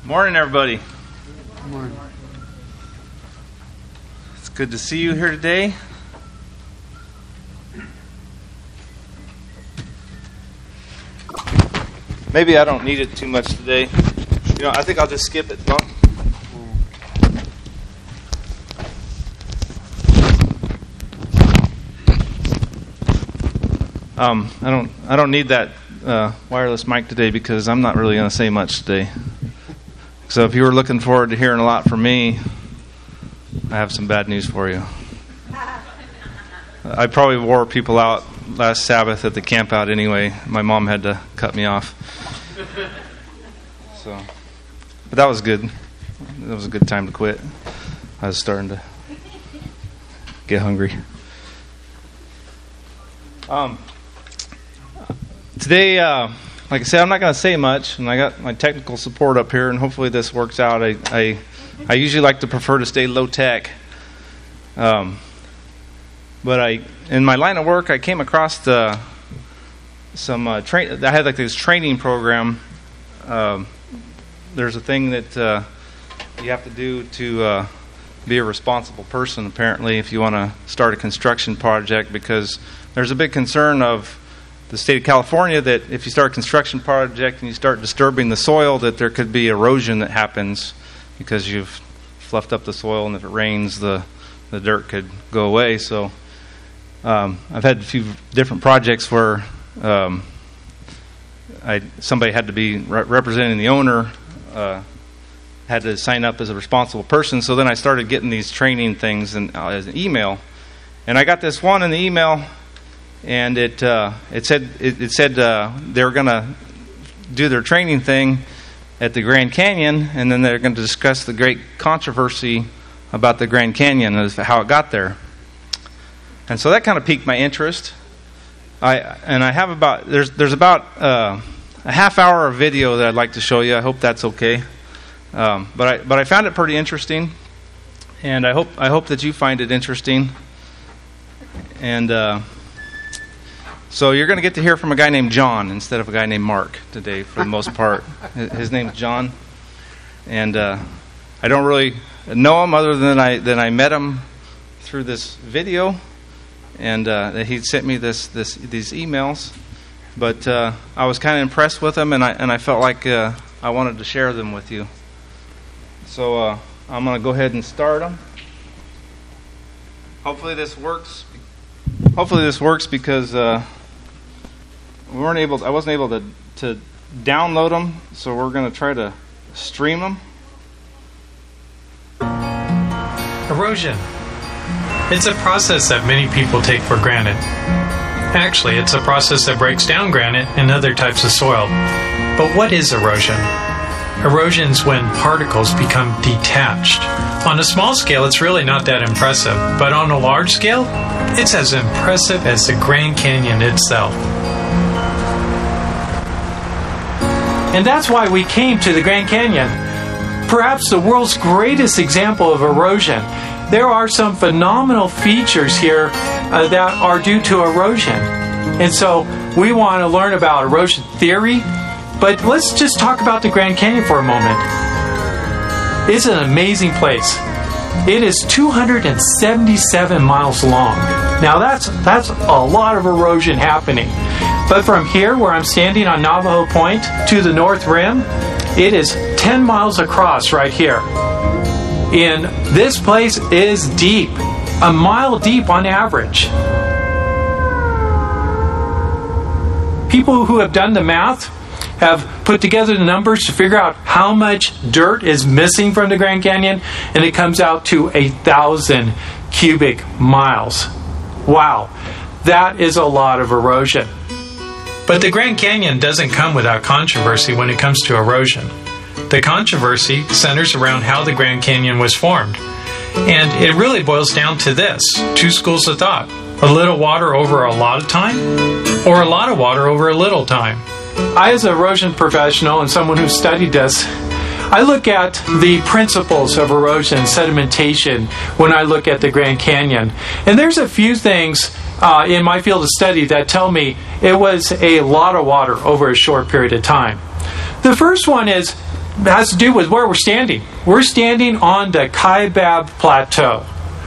Morning, everybody. Good morning. It's good to see you here today. Maybe I don't need it too much today. I think I'll just skip it. No? I don't need that wireless mic today because I'm not really going to say much today. So if you were looking forward to hearing a lot from me, I have some bad news for you. I probably wore people out last Sabbath at the camp out anyway. My mom had to cut me off. But that was good. That was a good time to quit. I was starting to get hungry. Today, like I said, I'm not going to say much, and I got my technical support up here, and hopefully this works out. I usually like to prefer to stay low tech, but in my line of work, I came across some I had like this training program. There's a thing that you have to do to be a responsible person, apparently, if you want to start a construction project, because there's a big concern of the state of California that if you start a construction project and you start disturbing the soil, that there could be erosion that happens because you've fluffed up the soil, and if it rains, the dirt could go away. So I've had a few different projects where somebody had to be representing the owner, had to sign up as a responsible person. So then I started getting these training things as an email, and I got this one in the email. And it said they were going to do their training thing at the Grand Canyon, and then they're going to discuss the great controversy about the Grand Canyon and how it got there. And so that kind of piqued my interest. There's about a half hour of video that I'd like to show you. I hope that's okay. But I found it pretty interesting, and I hope that you find it interesting. And so you're going to get to hear from a guy named John instead of a guy named Mark today, for the most part. His name's John, and I don't really know him other than I met him through this video, and that he sent me these emails. But I was kind of impressed with them, and I felt like I wanted to share them with you. So I'm going to go ahead and start them. Hopefully this works because I wasn't able to download them, so we're going to try to stream them. Erosion. It's a process that many people take for granted. Actually, it's a process that breaks down granite and other types of soil. But what is erosion? Erosion is when particles become detached. On a small scale, it's really not that impressive, but on a large scale, it's as impressive as the Grand Canyon itself. And that's why we came to the Grand Canyon. Perhaps the world's greatest example of erosion. There are some phenomenal features here that are due to erosion. And so we want to learn about erosion theory, but let's just talk about the Grand Canyon for a moment. It's an amazing place. It is 277 miles long. Now that's a lot of erosion happening. But from here, where I'm standing on Navajo Point to the North Rim, it is 10 miles across right here. And this place is deep, a mile deep on average. People who have done the math have put together the numbers to figure out how much dirt is missing from the Grand Canyon, and it comes out to 1,000 cubic miles. Wow, that is a lot of erosion. But the Grand Canyon doesn't come without controversy when it comes to erosion. The controversy centers around how the Grand Canyon was formed. And it really boils down to this: two schools of thought. A little water over a lot of time, or a lot of water over a little time. I, as an erosion professional and someone who studied this, I look at the principles of erosion and sedimentation when I look at the Grand Canyon. And there's a few things in my field of study that tell me it was a lot of water over a short period of time. The first one is has to do with where we're standing. We're standing on the Kaibab Plateau.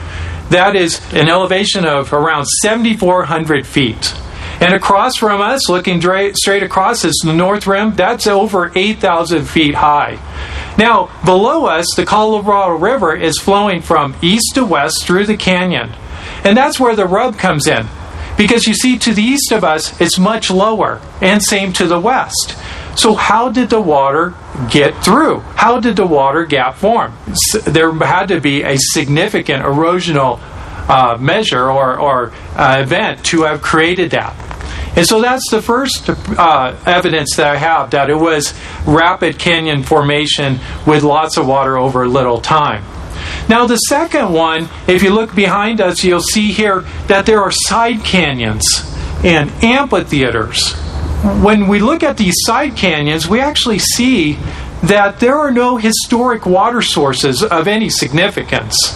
That is an elevation of around 7,400 feet. And across from us, looking straight across, is the North Rim. That's over 8,000 feet high. Now, below us, the Colorado River is flowing from east to west through the canyon. And that's where the rub comes in. Because you see, to the east of us, it's much lower, and same to the west. So how did the water get through? How did the water gap form? There had to be a significant erosional measure or event to have created that. And so that's the first evidence that I have, that it was rapid canyon formation with lots of water over little time. Now the second one, if you look behind us, you'll see here that there are side canyons and amphitheaters. When we look at these side canyons, we actually see that there are no historic water sources of any significance.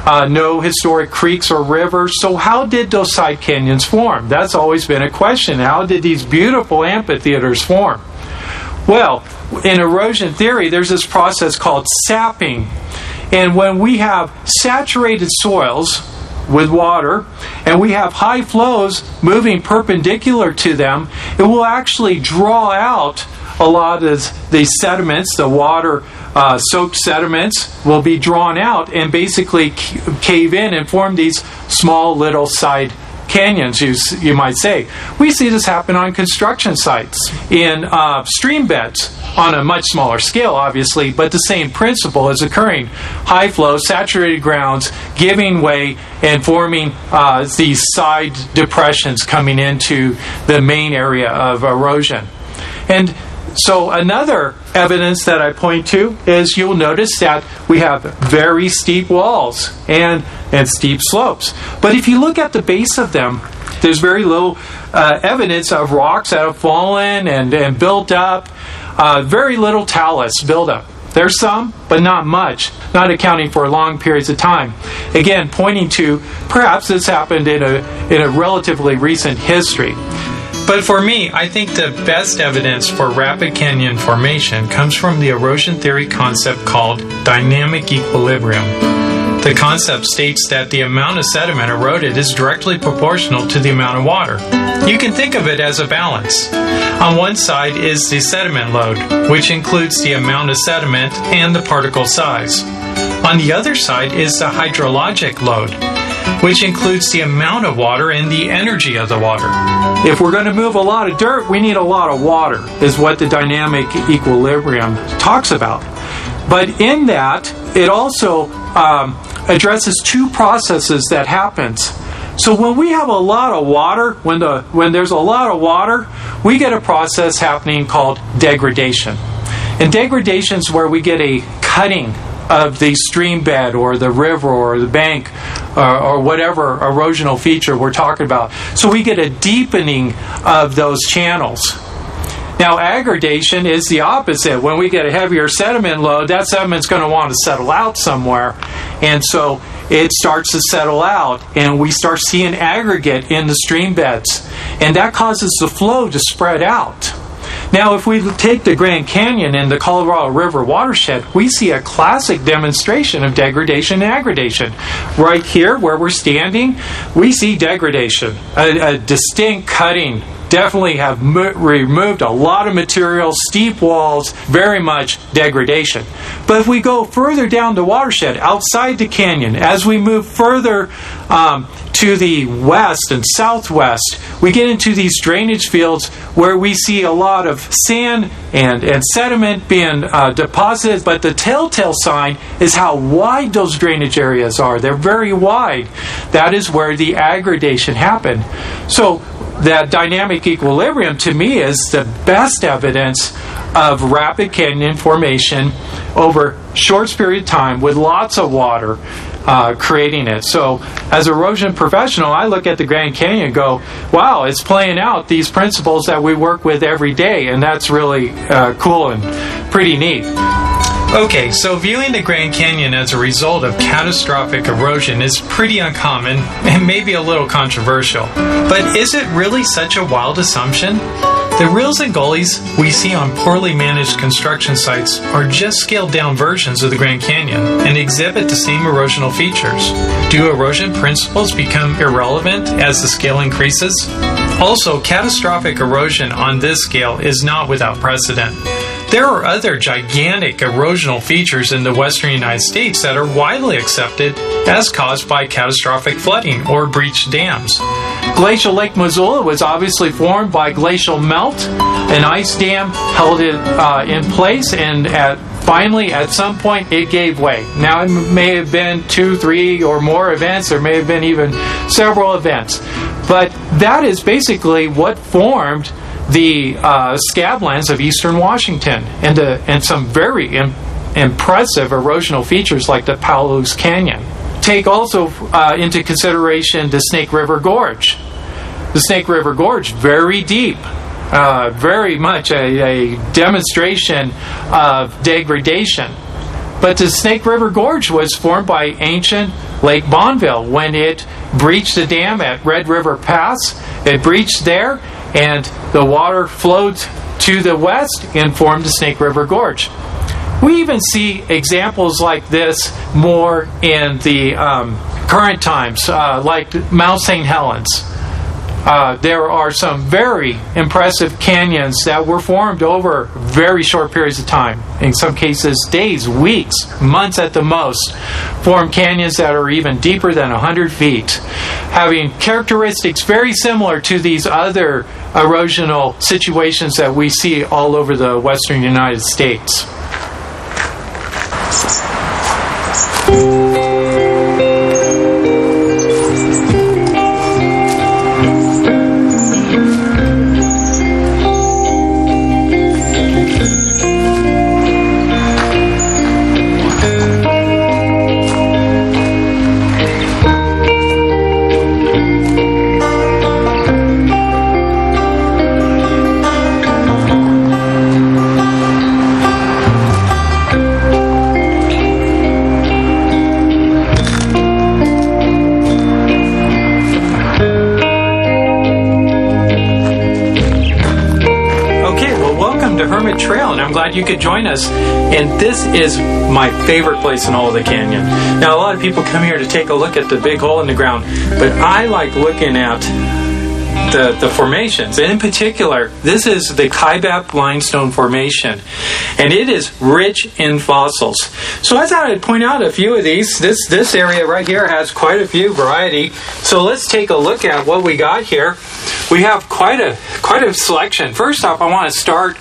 No historic creeks or rivers. So how did those side canyons form? That's always been a question. How did these beautiful amphitheaters form? Well, in erosion theory, there's this process called sapping. And when we have saturated soils with water, and we have high flows moving perpendicular to them, it will actually draw out a lot of the sediments, the water soaked sediments will be drawn out and basically cave in and form these small little side canyons, you might say. We see this happen on construction sites, in stream beds, on a much smaller scale, obviously, but the same principle is occurring. High flow, saturated grounds, giving way and forming these side depressions coming into the main area of erosion. And so another evidence that I point to is you'll notice that we have very steep walls and steep slopes. But if you look at the base of them, there's very little evidence of rocks that have fallen and built up. Very little talus buildup. There's some, but not much, not accounting for long periods of time. Again, pointing to perhaps this happened in a relatively recent history. But for me, I think the best evidence for rapid canyon formation comes from the erosion theory concept called dynamic equilibrium. The concept states that the amount of sediment eroded is directly proportional to the amount of water. You can think of it as a balance. On one side is the sediment load, which includes the amount of sediment and the particle size. On the other side is the hydrologic load, which includes the amount of water and the energy of the water. If we're going to move a lot of dirt, we need a lot of water, is what the dynamic equilibrium talks about. But in that, it also addresses two processes that happens. So when we have a lot of water, when there's a lot of water, we get a process happening called degradation. And degradation is where we get a cutting of the stream bed or the river or the bank or whatever erosional feature we're talking about. So we get a deepening of those channels. Now, aggradation is the opposite. When we get a heavier sediment load, that sediment's going to want to settle out somewhere. And so it starts to settle out, and we start seeing aggregate in the stream beds. And that causes the flow to spread out. Now, if we take the Grand Canyon and the Colorado River watershed, we see a classic demonstration of degradation and aggradation. Right here, where we're standing, we see degradation, a distinct cutting. Definitely have removed a lot of material, steep walls, very much degradation. But if we go further down the watershed, outside the canyon, as we move further to the west and southwest, we get into these drainage fields where we see a lot of sand and sediment being deposited, but the telltale sign is how wide those drainage areas are. They're very wide. That is where the aggradation happened. So that dynamic equilibrium, to me, is the best evidence of rapid canyon formation over a short period of time with lots of water creating it. So as an erosion professional, I look at the Grand Canyon and go, wow, it's playing out these principles that we work with every day, and that's really cool and pretty neat. Okay, so viewing the Grand Canyon as a result of catastrophic erosion is pretty uncommon and maybe a little controversial. But is it really such a wild assumption? The rills and gullies we see on poorly managed construction sites are just scaled-down versions of the Grand Canyon and exhibit the same erosional features. Do erosion principles become irrelevant as the scale increases? Also, catastrophic erosion on this scale is not without precedent. There are other gigantic erosional features in the western United States that are widely accepted as caused by catastrophic flooding or breached dams. Glacial Lake Missoula was obviously formed by glacial melt. An ice dam held it in place, and finally, at some point, it gave way. Now, it may have been 2, 3, or more events. There may have been even several events. But that is basically what formed the scablands of eastern Washington and some very impressive erosional features like the Palouse Canyon. Take also into consideration the Snake River Gorge. The Snake River Gorge, very deep, very much a demonstration of degradation. But the Snake River Gorge was formed by ancient Lake Bonneville when it breached the dam at Red River Pass. It breached there, and the water flowed to the west and formed the Snake River Gorge. We even see examples like this more in the current times, like Mount St. Helens. There are some very impressive canyons that were formed over very short periods of time. In some cases, days, weeks, months at the most. Formed canyons that are even deeper than 100 feet, having characteristics very similar to these other erosional situations that we see all over the western United States. Glad you could join us, and this is my favorite place in all of the canyon. Now, a lot of people come here to take a look at the big hole in the ground, but I like looking at the formations, and in particular, this is the Kaibab Limestone Formation, and it is rich in fossils. So I thought I'd point out a few of these. This area right here has quite a few variety. So let's take a look at what we got here. We have quite a selection. First off, I want to start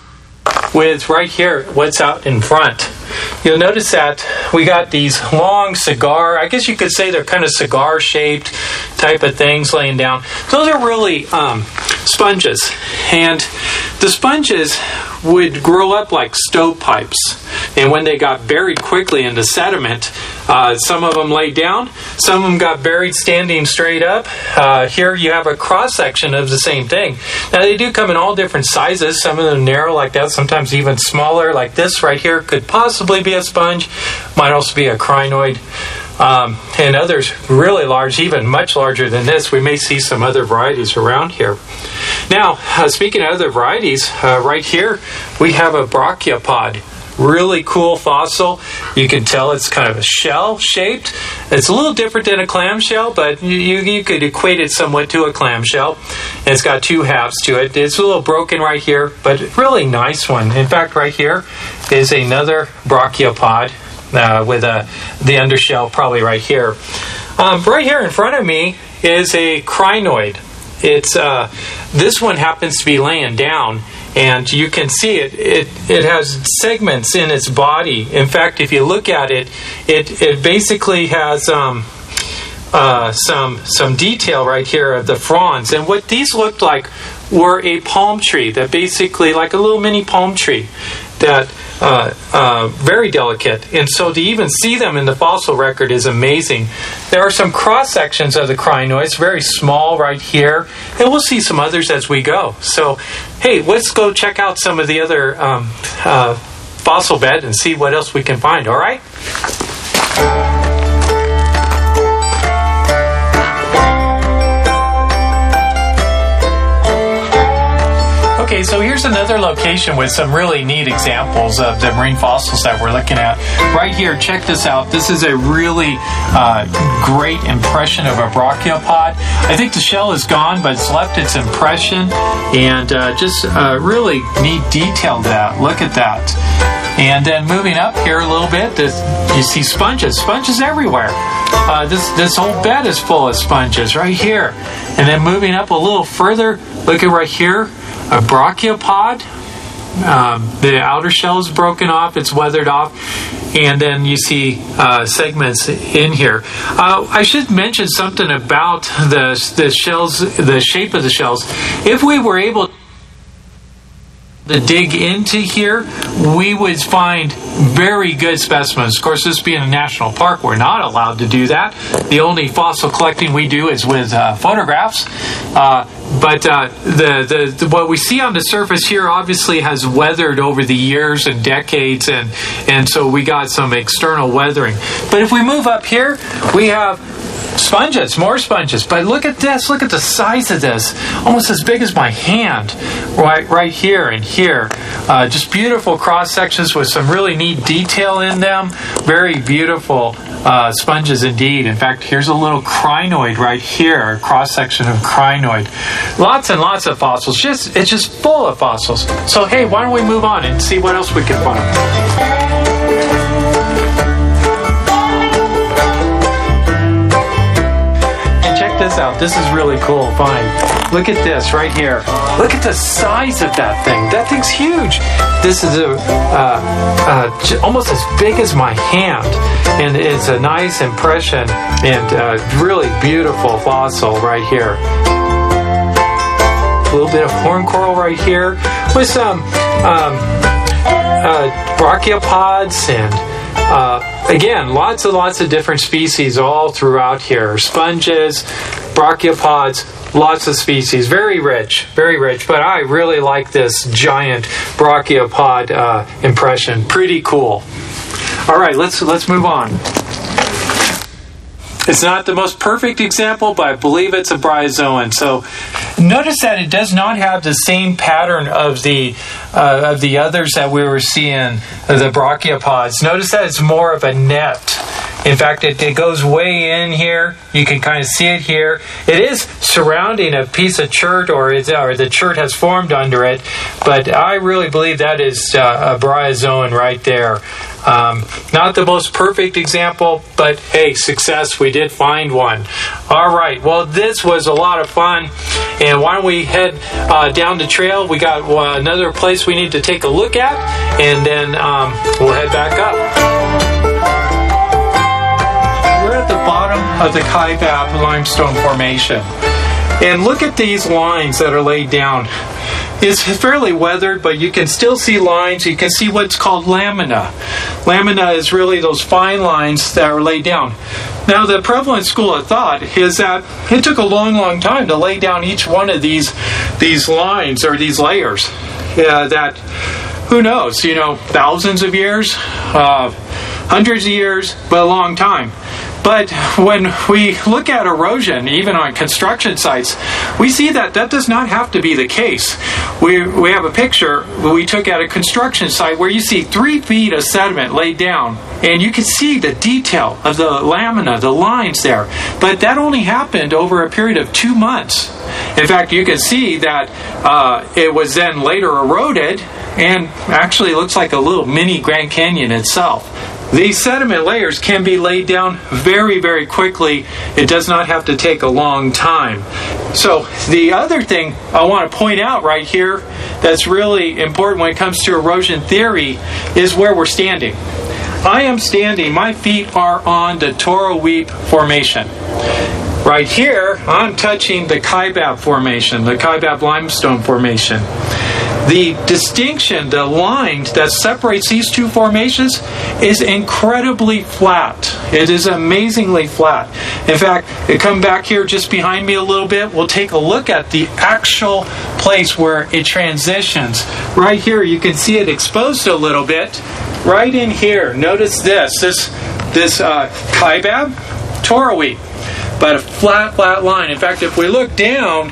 with right here what's out in front. You'll notice that we got these long cigar, I guess you could say they're kind of cigar shaped type of things laying down. Those are really sponges, and the sponges would grow up like stovepipes, and when they got buried quickly into sediment, some of them laid down, some of them got buried standing straight up. Here you have a cross-section of the same thing. Now they do come in all different sizes, some of them narrow like that, sometimes even smaller like this right here could possibly be a sponge, might also be a crinoid, and others really large, even much larger than this. We may see some other varieties around here. Now, speaking of other varieties, right here we have a brachiopod. Really cool fossil. You can tell it's kind of a shell shaped. It's a little different than a clamshell, but you could equate it somewhat to a clamshell. And it's got two halves to it. It's a little broken right here, but really nice one. In fact, right here is another brachiopod with the undershell probably right here. Right here in front of me is a crinoid. It's this one happens to be laying down, and you can see it has segments in its body. In fact, if you look at it, it basically has some detail right here of the fronds. And what these looked like were a palm tree, that basically like a little mini palm tree that very delicate. And so to even see them in the fossil record is amazing. There are some cross sections of the crinoids, very small right here, and we'll see some others as we go. So hey, let's go check out some of the other fossil bed and see what else we can find. All right. Okay, Okay, so here's another location with some really neat examples of the marine fossils that we're looking at. Right here, check this out. This is a really great impression of a brachiopod. I think the shell is gone, but it's left its impression, and just really neat detail to that. Look at that. And then moving up here a little bit, you see sponges. Sponges everywhere. This whole bed is full of sponges right here. And then moving up a little further, look at right here, a brachiopod. The outer shell is broken off, it's weathered off, and then you see segments in here. I should mention something about the shells, the shape of the shells. If we were able to dig into here, we would find very good specimens. Of course, this being a national park, we're not allowed to do that. The only fossil collecting we do is with photographs. But what we see on the surface here obviously has weathered over the years and decades, and so we got some external weathering. But if we move up here, we have sponges, more sponges. But look at this. Look at the size of this. Almost as big as my hand. Right here and here. Just beautiful cross sections with some really neat detail in them. Very beautiful sponges indeed. In fact, here's a little crinoid right here. A cross section of crinoid. Lots and lots of fossils. It's just full of fossils. So hey, why don't we move on and see what else we can find. This out. This is really cool. Fine. Look at this right here. Look at the size of that thing. That thing's huge. This is almost as big as my hand, and it's a nice impression and really beautiful fossil right here. A little bit of horn coral right here with some brachiopods and again, lots and lots of different species all throughout here. Sponges, brachiopods, lots of species. Very rich, but I really like this giant brachiopod impression. Pretty cool. All right, let's move on. It's not the most perfect example, but I believe it's a bryozoan. So notice that it does not have the same pattern of the others that we were seeing, the brachiopods. Notice that it's more of a net. In fact, it goes way in here. You can kind of see it here. It is surrounding a piece of chert, or the chert has formed under it. But I really believe that is a bryozoan right there. Not the most perfect example, but hey, success. We did find one. All right. Well, this was a lot of fun. And why don't we head down the trail? We got another place we need to take a look at, and then we'll head back up. We're at the bottom of the Kaibab limestone formation. And look at these lines that are laid down. It's fairly weathered, but you can still see lines. You can see what's called lamina. Lamina is really those fine lines that are laid down. Now, the prevalent school of thought is that it took a long time to lay down each one of these lines or these layers. That, who knows, thousands of years, hundreds of years, but a long time. But when we look at erosion, even on construction sites, we see that does not have to be the case. We have a picture we took at a construction site where you see 3 feet of sediment laid down, and you can see the detail of the lamina, the lines there. But that only happened over a period of 2 months. In fact, you can see that it was then later eroded, and actually looks like a little mini Grand Canyon itself. These sediment layers can be laid down very, very quickly. It does not have to take a long time. So the other thing I want to point out right here that's really important when it comes to erosion theory is where we're standing. I am standing, my feet are on the Toroweap Formation. Right here, I'm touching the Kaibab Formation, the Kaibab Limestone Formation. The distinction, the line that separates these two formations is incredibly flat. It is amazingly flat. In fact, come back here just behind me a little bit. We'll take a look at the actual place where it transitions. Right here, you can see it exposed a little bit. Right in here, notice this Kaibab, Toroweap. But a flat line. In fact, if we look down,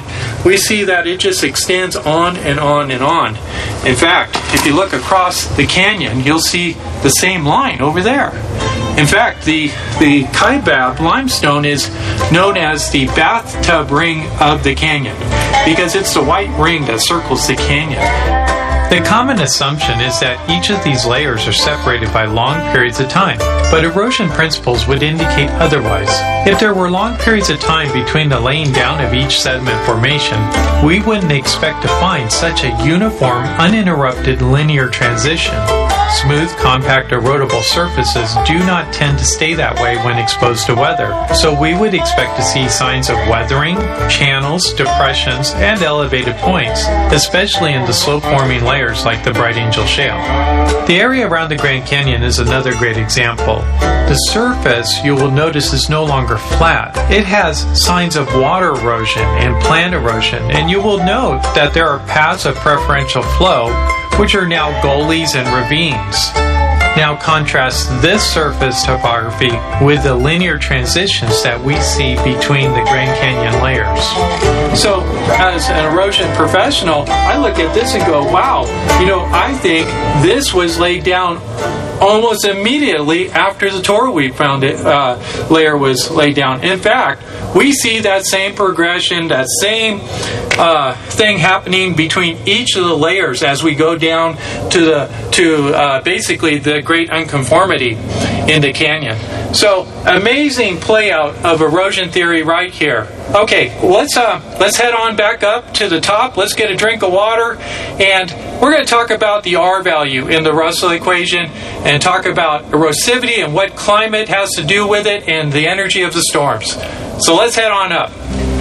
we see that it just extends on and on and on. In fact, if you look across the canyon, you'll see the same line over there. In fact, the Kaibab limestone is known as the bathtub ring of the canyon because it's the white ring that circles the canyon. The common assumption is that each of these layers are separated by long periods of time, but erosion principles would indicate otherwise. If there were long periods of time between the laying down of each sediment formation, we wouldn't expect to find such a uniform, uninterrupted linear transition. Smooth, compact, erodible surfaces do not tend to stay that way when exposed to weather, so we would expect to see signs of weathering, channels, depressions, and elevated points, especially in the slope-forming layers like the Bright Angel Shale. The area around the Grand Canyon is another great example. The surface, you will notice, is no longer flat. It has signs of water erosion and plant erosion, and you will note that there are paths of preferential flow, which are now gullies and ravines. Now contrast this surface topography with the linear transitions that we see between the Grand Canyon layers. So, as an erosion professional, I look at this and go, wow, I think this was laid down almost immediately after the Toroweed layer was laid down. In fact, we see that same progression, that same thing happening between each of the layers as we go down to basically the great unconformity in the canyon. So, amazing play out of erosion theory right here. Okay, let's head on back up to the top. Let's get a drink of water, and we're going to talk about the R value in the Russell equation and talk about erosivity and what climate has to do with it and the energy of the storms. So let's head on up.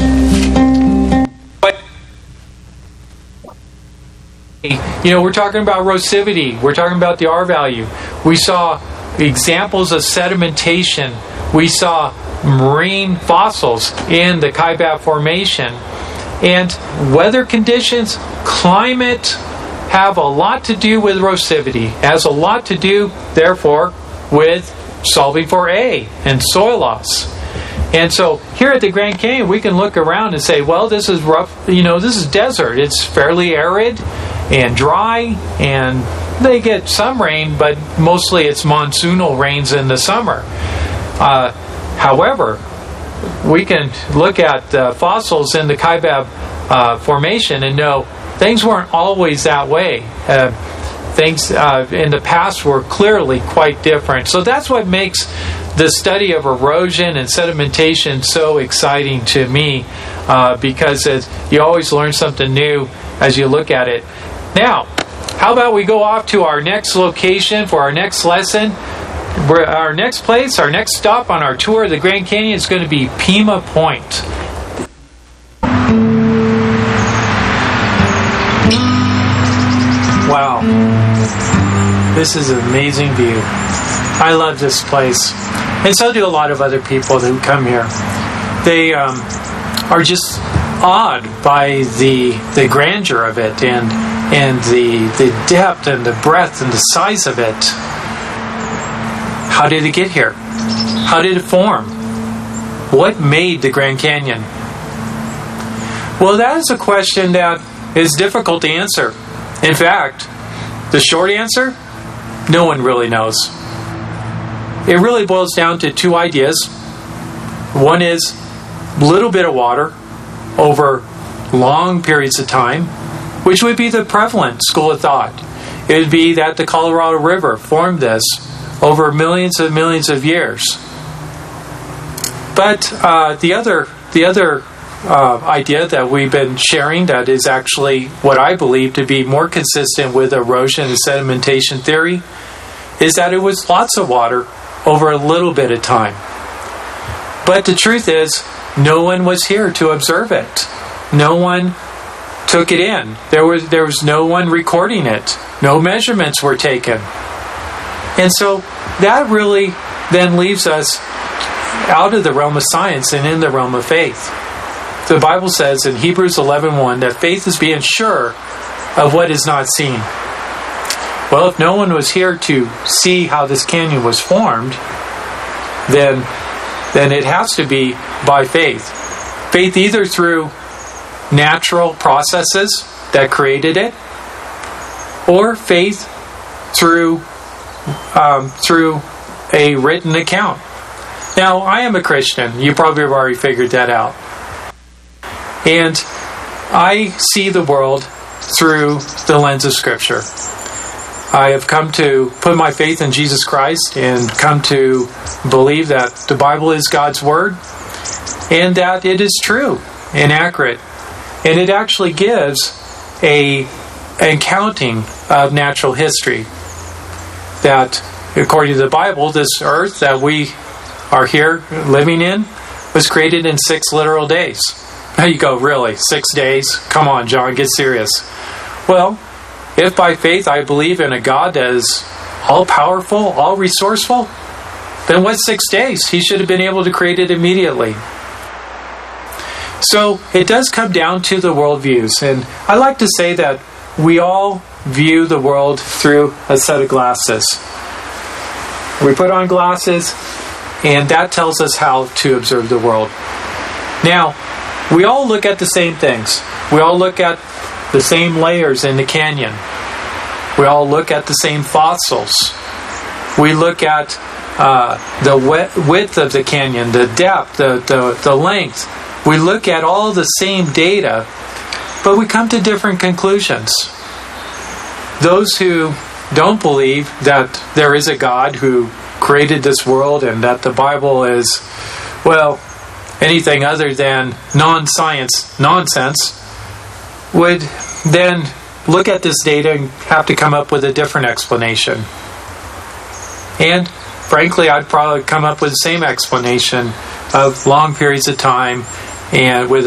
We're talking about erosivity. We're talking about the R value. We saw examples of sedimentation. We saw marine fossils in the Kaibab Formation. And weather conditions, climate, have a lot to do with erosivity. Has a lot to do, therefore, with solving for A and soil loss. And so here at the Grand Canyon, we can look around and say, well, this is rough, this is desert. It's fairly arid and dry, and they get some rain, but mostly it's monsoonal rains in the summer. However, we can look at fossils in the Kaibab Formation and know things weren't always that way. Things in the past were clearly quite different. So that's what makes the study of erosion and sedimentation so exciting to me, because you always learn something new as you look at it. Now, how about we go off to our next location for our next lesson? Our next place, our next stop on our tour of the Grand Canyon is going to be Pima Point. Wow, this is an amazing view. I love this place, and so do a lot of other people who come here. They are just awed by the grandeur of it and the depth and the breadth and the size of it. How did it get here? How did it form? What made the Grand Canyon? Well, that is a question that is difficult to answer. In fact, the short answer, no one really knows. It really boils down to two ideas. One is a little bit of water over long periods of time, which would be the prevalent school of thought. It would be that the Colorado River formed this over millions of years. But the other idea that we've been sharing that is actually what I believe to be more consistent with erosion and sedimentation theory is that it was lots of water over a little bit of time. But the truth is, no one was here to observe it. No one took it in. There was no one recording it. No measurements were taken. And so that really then leaves us out of the realm of science and in the realm of faith. The Bible says in Hebrews 11:1 that faith is being sure of what is not seen. Well, if no one was here to see how this canyon was formed, then it has to be by faith. Faith either through natural processes that created it, or faith through a written account. Now, I am a Christian. You probably have already figured that out. And I see the world through the lens of Scripture. I have come to put my faith in Jesus Christ and come to believe that the Bible is God's Word and that it is true and accurate. And it actually gives an accounting of natural history. That, according to the Bible, this earth that we are here living in was created in 6 literal days. There you go, really? 6 days? Come on, John, get serious. Well, if by faith I believe in a God that is all-powerful, all-resourceful, then what's 6 days? He should have been able to create it immediately. So it does come down to the worldviews. And I like to say that we all view the world through a set of glasses. We put on glasses, and that tells us how to observe the world. Now, we all look at the same things. We all look at the same layers in the canyon. We all look at the same fossils. We look at the width of the canyon, the depth, the length. We look at all the same data, but we come to different conclusions. Those who don't believe that there is a God who created this world and that the Bible is, well, anything other than non-science nonsense, would then look at this data and have to come up with a different explanation. And frankly, I'd probably come up with the same explanation of long periods of time and with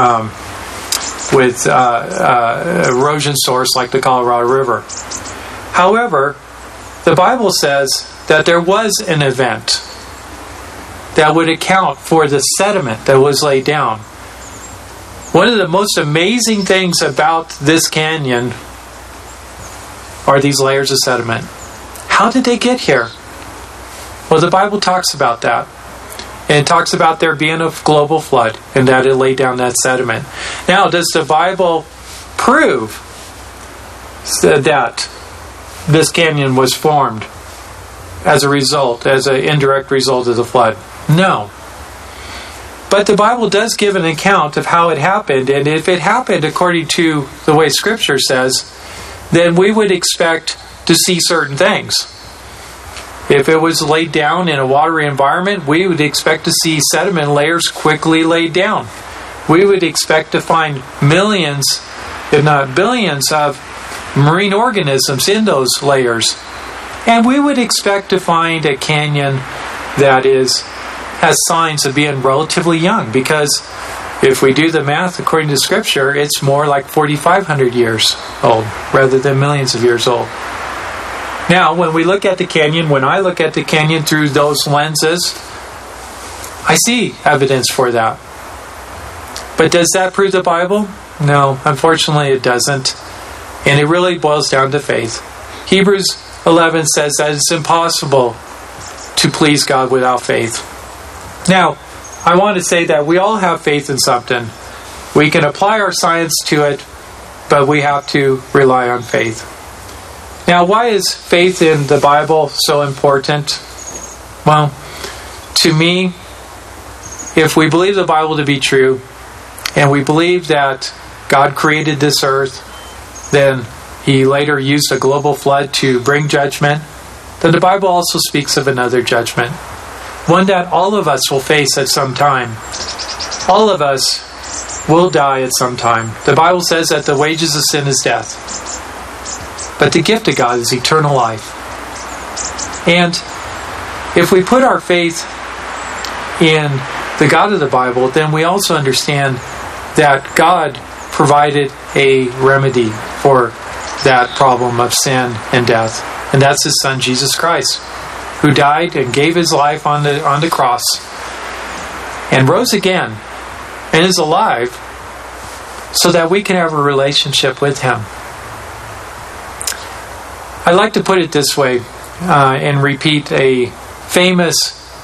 erosion source like the Colorado River. However, the Bible says that there was an event that would account for the sediment that was laid down. One of the most amazing things about this canyon are these layers of sediment. How did they get here? Well, the Bible talks about that. And it talks about there being a global flood and that it laid down that sediment. Now, does the Bible prove that this canyon was formed as an indirect result of the flood? No. But the Bible does give an account of how it happened, and if it happened according to the way Scripture says, then we would expect to see certain things. If it was laid down in a watery environment, we would expect to see sediment layers quickly laid down. We would expect to find millions, if not billions, of marine organisms in those layers. And we would expect to find a canyon that has signs of being relatively young, because if we do the math according to Scripture, it's more like 4,500 years old rather than millions of years old. Now, when we look at the canyon, when I look at the canyon through those lenses, I see evidence for that. But does that prove the Bible? No, unfortunately it doesn't. And it really boils down to faith. Hebrews 11 says that it's impossible to please God without faith. Now, I want to say that we all have faith in something. We can apply our science to it, but we have to rely on faith. Now, why is faith in the Bible so important? Well, to me, if we believe the Bible to be true, and we believe that God created this earth, then He later used a global flood to bring judgment, then the Bible also speaks of another judgment. One that all of us will face at some time. All of us will die at some time. The Bible says that the wages of sin is death. But the gift of God is eternal life. And if we put our faith in the God of the Bible, then we also understand that God provided a remedy for that problem of sin and death. And that's His Son, Jesus Christ, who died and gave His life on the cross and rose again and is alive so that we can have a relationship with Him. I like to put it this way and repeat a famous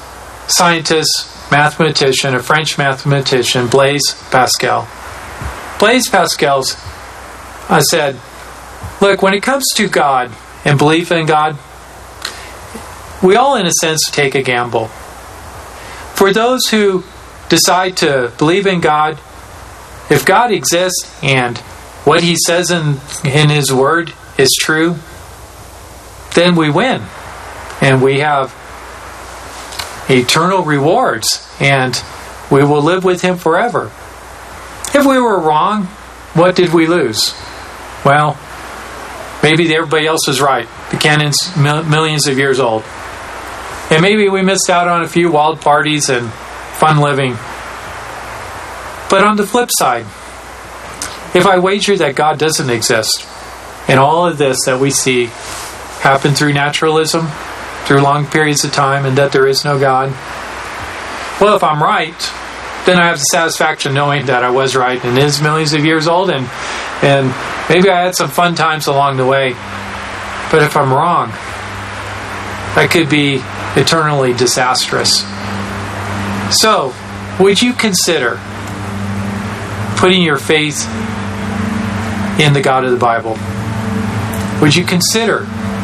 scientist, mathematician, a French mathematician, Blaise Pascal. Blaise Pascal said, look, when it comes to God and belief in God, we all, in a sense, take a gamble. For those who decide to believe in God, if God exists and what He says in His Word is true, then we win. And we have eternal rewards. And we will live with Him forever. If we were wrong, what did we lose? Well, maybe everybody else was right. The canon's millions of years old. And maybe we missed out on a few wild parties and fun living. But on the flip side, if I wager that God doesn't exist, and all of this that we see happen through naturalism, through long periods of time, and that there is no God, well, if I'm right, then I have the satisfaction knowing that I was right and it is millions of years old, and maybe I had some fun times along the way. But if I'm wrong, that could be eternally disastrous. So, would you consider putting your faith in the God of the Bible? Would you consider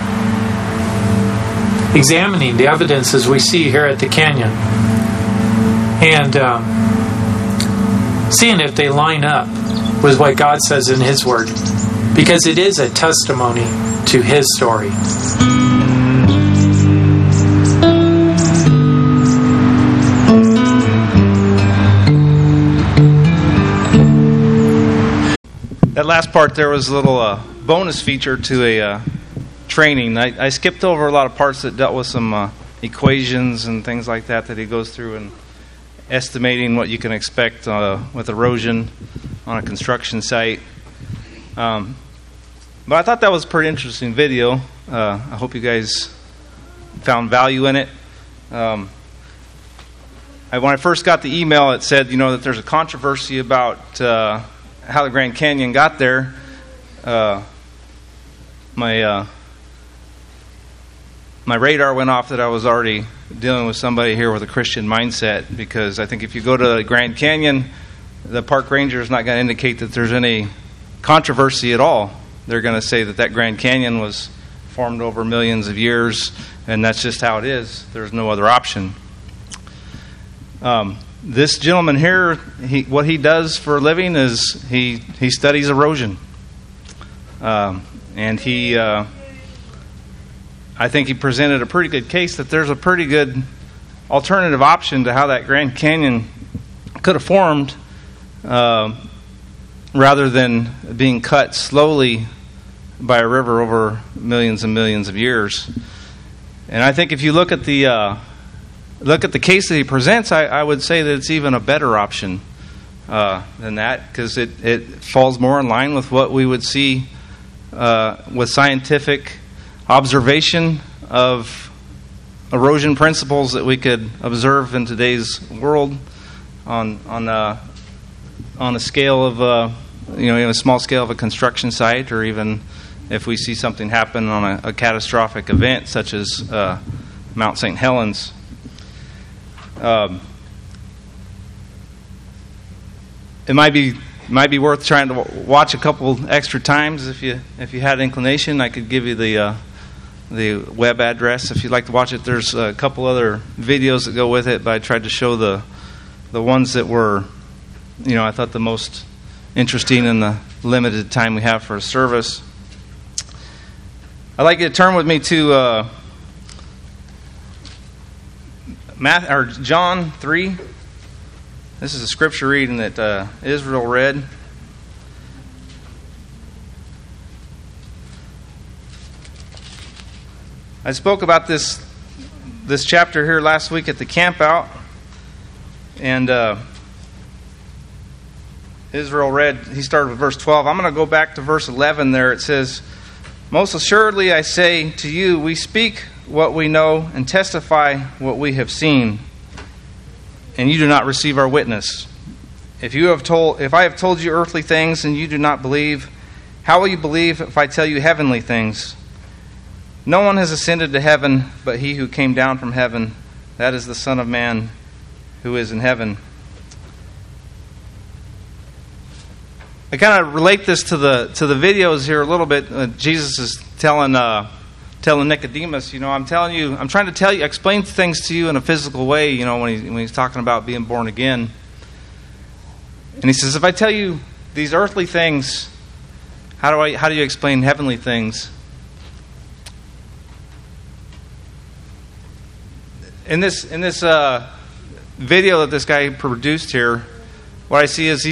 examining the evidences we see here at the canyon and seeing if they line up with what God says in His Word? Because it is a testimony to His story. That last part there was a little bonus feature to a training. I skipped over a lot of parts that dealt with some equations and things like that he goes through and estimating what you can expect with erosion on a construction site. But I thought that was a pretty interesting video. I hope you guys found value in it. When I first got the email, it said, that there's a controversy about how the Grand Canyon got there. My radar went off that I was already dealing with somebody here with a Christian mindset, because I think if you go to the Grand Canyon, the park ranger is not going to indicate that there's any controversy at all. They're going to say that Grand Canyon was formed over millions of years, and that's just how it is. There's no other option. This gentleman here, what he does for a living is he studies erosion. And I think he presented a pretty good case that there's a pretty good alternative option to how that Grand Canyon could have formed, rather than being cut slowly by a river over millions and millions of years. And I think if you look at the case that he presents, I would say that it's even a better option than that, because it falls more in line with what we would see with scientific observation of erosion principles that we could observe in today's world on a scale of a small scale of a construction site, or even if we see something happen on a catastrophic event such as Mount St. Helens. It might be worth trying to watch a couple extra times if you had inclination. I could give you the web address if you'd like to watch it. There's a couple other videos that go with it, but I tried to show the ones that were, I thought the most interesting in the limited time we have for a service. I'd like you to turn with me to John 3. This is a scripture reading that Israel read. I spoke about this chapter here last week at the camp out, and Israel read, he started with verse 12. I'm going to go back to verse 11 there. It says, "Most assuredly I say to you, we speak what we know and testify what we have seen, and you do not receive our witness. If I have told you earthly things and you do not believe, how will you believe if I tell you heavenly things? No one has ascended to heaven but he who came down from heaven, that is the Son of Man who is in heaven." I kind of relate this to the videos here a little bit. Jesus is telling Nicodemus, I'm trying to explain things to you in a physical way, when he's talking about being born again. And he says, if I tell you these earthly things, how do you explain heavenly things? In this video that this guy produced here, what I see is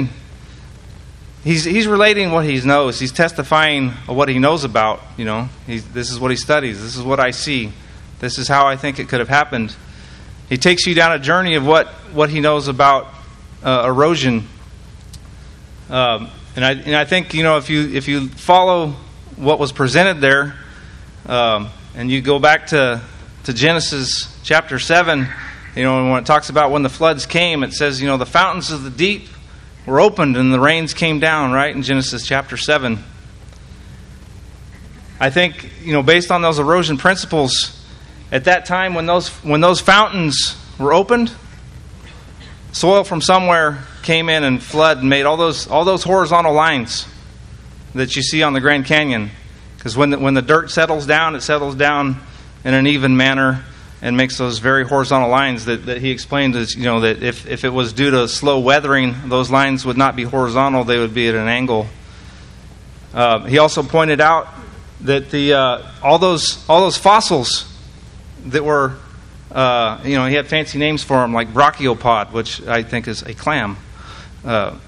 he's relating what he knows. He's testifying of what he knows about. This is what he studies. This is what I see. This is how I think it could have happened. He takes you down a journey of what he knows about erosion. And I think if you follow what was presented there, and you go back to Genesis chapter 7, when it talks about when the floods came, it says the fountains of the deep were opened and the rains came down, right, in Genesis chapter 7. I think, based on those erosion principles, at that time when those fountains were opened, soil from somewhere came in and flooded and made all those horizontal lines that you see on the Grand Canyon. Because when the dirt settles down, it settles down in an even manner and makes those very horizontal lines that he explained as, that if it was due to slow weathering, those lines would not be horizontal, they would be at an angle. He also pointed out that all those fossils that were, he had fancy names for them, like brachiopod, which I think is a clam. All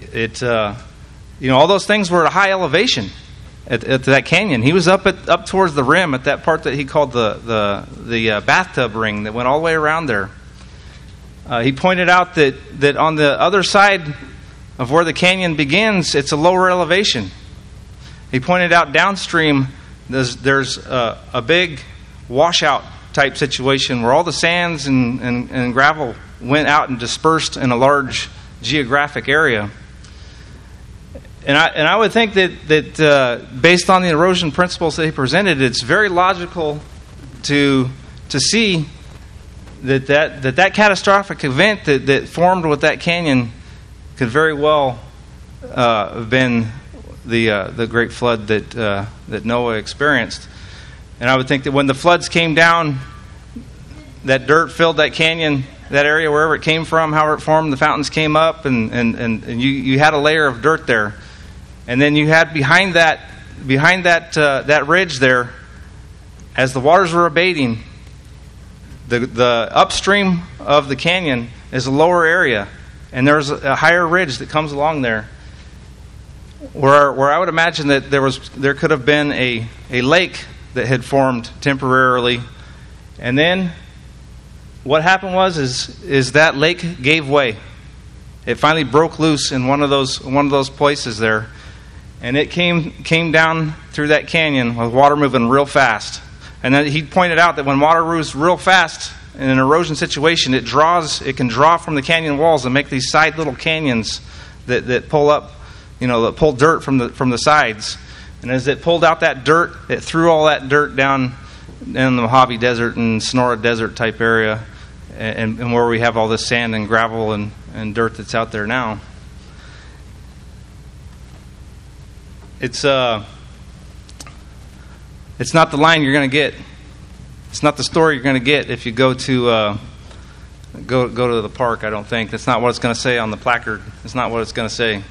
those things were at a high elevation at that canyon. He was up towards the rim at that part that he called the bathtub ring that went all the way around there. He pointed out that on the other side of where the canyon begins, it's a lower elevation. He pointed out downstream there's a big washout type situation where all the sands and gravel went out and dispersed in a large geographic area. And I would think that based on the erosion principles that he presented, it's very logical to see that catastrophic event that formed with that canyon could very well have been the great flood that Noah experienced. And I would think that when the floods came down, that dirt filled that canyon, that area wherever it came from, however it formed, the fountains came up, and you had a layer of dirt there. And then you had behind that ridge there, as the waters were abating, the upstream of the canyon is a lower area, and there's a higher ridge that comes along there, where I would imagine that there could have been a lake that had formed temporarily, and then what happened is that lake gave way. It finally broke loose in one of those places there. And it came down through that canyon with water moving real fast. And then he pointed out that when water moves real fast in an erosion situation, it can draw from the canyon walls and make these side little canyons that pull up, that pull dirt from the sides. And as it pulled out that dirt, it threw all that dirt down in the Mojave Desert and Sonora Desert type area, and where we have all this sand and gravel and dirt that's out there now. It's not the line you're going to get. It's not the story you're going to get if you go to the park. I don't think that's not what it's going to say on the placard. It's not what it's going to say.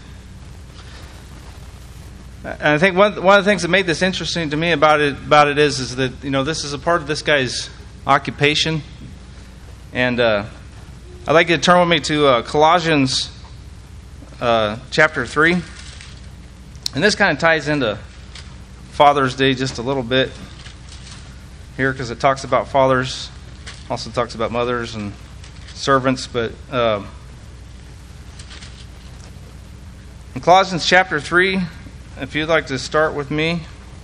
And I think one of the things that made this interesting to me about it is that this is a part of this guy's occupation, and I'd like you to turn with me to Colossians chapter 3. And this kind of ties into Father's Day just a little bit here, because it talks about fathers, also talks about mothers and servants. But in Colossians chapter 3, if you'd like to start with me.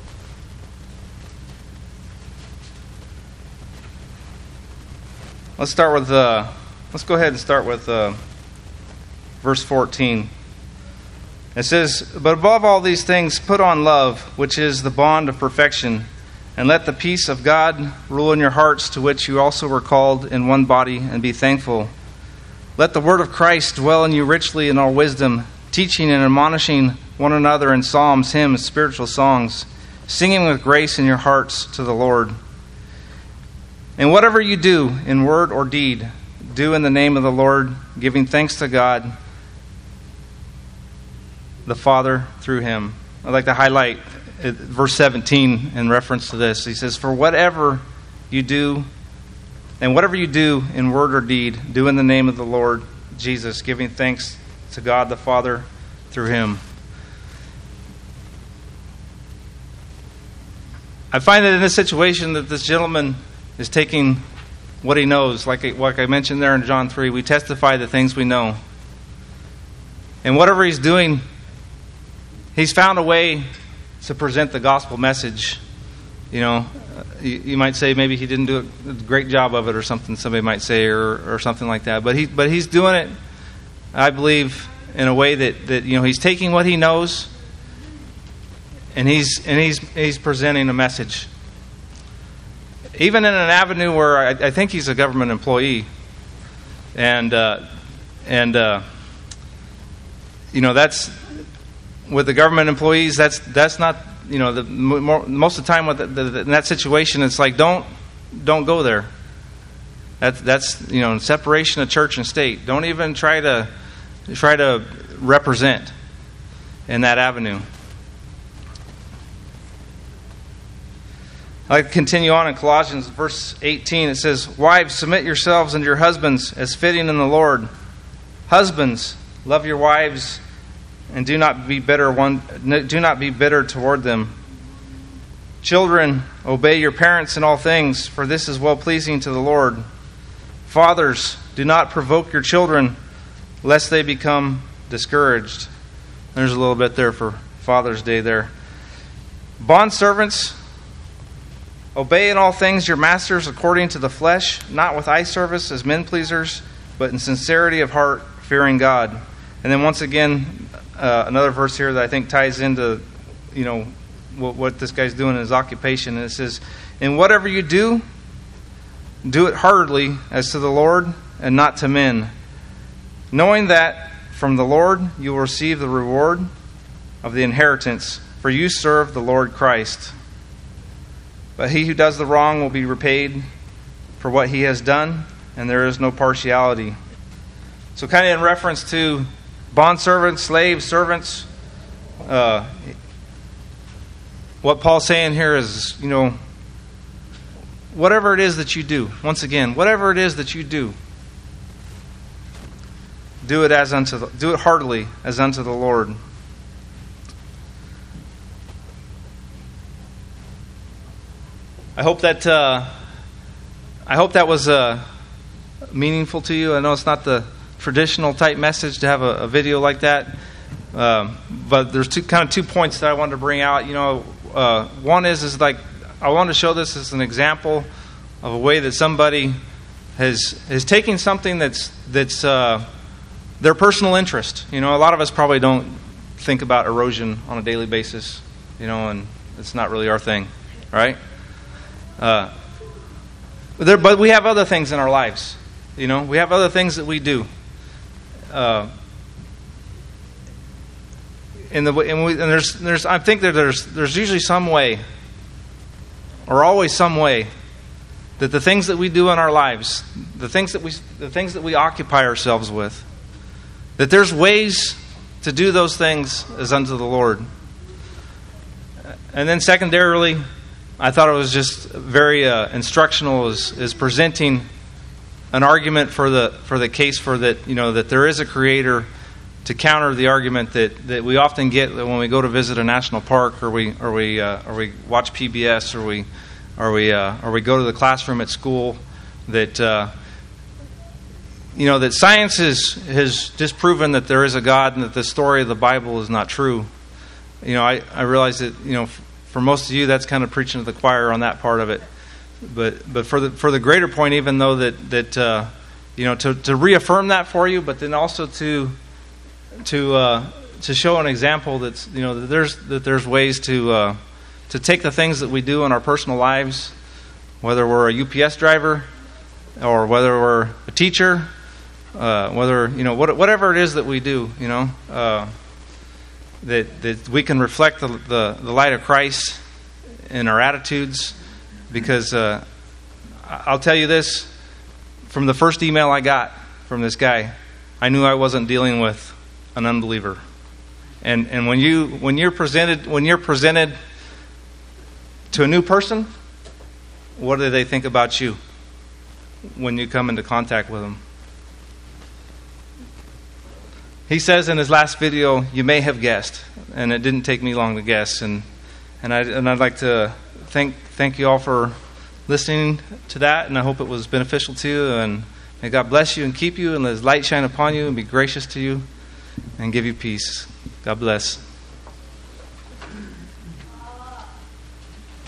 Let's go ahead and start with verse 14. It says, "But above all these things, put on love, which is the bond of perfection. And let the peace of God rule in your hearts, to which you also were called in one body, and be thankful. Let the word of Christ dwell in you richly in all wisdom, teaching and admonishing one another in psalms, hymns, spiritual songs, singing with grace in your hearts to the Lord. And whatever you do in word or deed, do in the name of the Lord, giving thanks to God, the Father, through him. I'd like to highlight verse 17 in reference to this. He says, for whatever you do, and whatever you do in word or deed, do in the name of the Lord Jesus, giving thanks to God the Father through him. I find that in this situation that this gentleman is taking what he knows. Like I mentioned there in John 3, we testify the things we know. And whatever he's doing, he's found a way to present the gospel message. You know, you might say maybe he didn't do a great job of it or something, somebody might say, or something like that. But he's doing it, I believe, in a way that you know, he's taking what he knows and he's presenting a message. Even in an avenue where I think he's a government employee, and you know, that's with the government employees. That's not, you know, most of the time in that situation, it's like don't go there. That's you know, separation of church and state. Don't even try to represent in that avenue. I continue on in Colossians verse 18. It says, wives, submit yourselves unto your husbands as fitting in the Lord. Husbands, love your wives, and do not be bitter toward them. Children, obey your parents in all things, for this is well pleasing to the Lord. Fathers, do not provoke your children, lest they become discouraged. There's a little bit there for Father's Day there. Bondservants, obey in all things your masters according to the flesh, not with eye service as men pleasers, but in sincerity of heart, fearing God. And then once again, another verse here that I think ties into, you know, what this guy's doing in his occupation. And it says, in whatever you do, do it heartily as to the Lord and not to men, knowing that from the Lord you will receive the reward of the inheritance, for you serve the Lord Christ. But he who does the wrong will be repaid for what he has done, and there is no partiality. So kind of in reference to bondservants, slaves, servants, what Paul's saying here is, you know, whatever it is that you do, once again, whatever it is that you do, do it heartily as unto the Lord. I hope that was meaningful to you. I know it's not the traditional type message to have a video like that, but there's two points that I wanted to bring out. You know, one is like I wanted to show this as an example of a way that somebody is taking something that's their personal interest. You know, a lot of us probably don't think about erosion on a daily basis. You know, and it's not really our thing, right? But we have other things in our lives. You know, we have other things that we do. I think that there's usually some way, or always some way, that the things that we do in our lives, the things that we occupy ourselves with, that there's ways to do those things as unto the Lord. And then secondarily, I thought it was just very instructional is presenting an argument for the case for that, you know, that there is a creator, to counter the argument that we often get when we go to visit a national park, or we watch PBS, or we go to the classroom at school, that you know, that science has disproven that there is a God and that the story of the Bible is not true. You know, I realize that, you know, for most of you, that's kind of preaching to the choir on that part of it. But for the greater point, even though that you know, to reaffirm that for you, but then also to show an example that's, you know, that there's ways to take the things that we do in our personal lives, whether we're a UPS driver or whether we're a teacher, whether, you know, whatever it is that we do, you know, that we can reflect the light of Christ in our attitudes. Because I'll tell you this, from the first email I got from this guy, I knew I wasn't dealing with an unbeliever. And when you're presented to a new person, what do they think about you when you come into contact with them? He says in his last video, "You may have guessed," and it didn't take me long to guess. And I'd like to thank you all for listening to that, and I hope it was beneficial to you. And may God bless you and keep you, and let His light shine upon you, and be gracious to you, and give you peace. God bless.